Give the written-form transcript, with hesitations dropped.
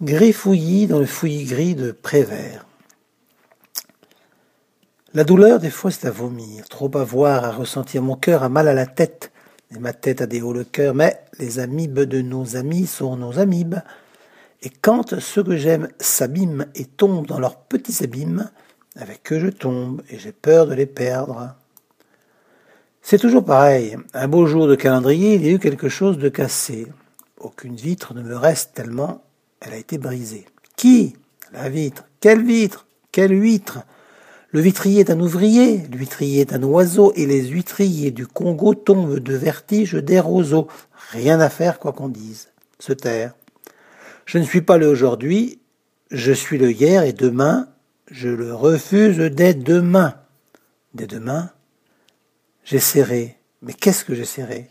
Gris fouillis dans le fouillis gris de Prévert. La douleur, des fois, c'est à vomir. Trop à voir, à ressentir. Mon cœur a mal à la tête, et ma tête a des hauts le cœur. Mais les amibes de nos amis sont nos amibes. Et quand ceux que j'aime s'abîment et tombent dans leurs petits abîmes, avec eux je tombe et j'ai peur de les perdre. C'est toujours pareil. Un beau jour de calendrier, il y a eu quelque chose de cassé. Aucune vitre ne me reste tellement elle a été brisée. Qui? La vitre. Quelle vitre? Quelle huître? Le vitrier est un ouvrier, l'huîtrier est un oiseau, et les huîtriers du Congo tombent de vertige des roseaux. Rien à faire, quoi qu'on dise. Se taire. Je ne suis pas le aujourd'hui, je suis le hier, et demain, je le refuse dès demain. Dès demain, j'essaierai. Mais qu'est-ce que j'essaierai?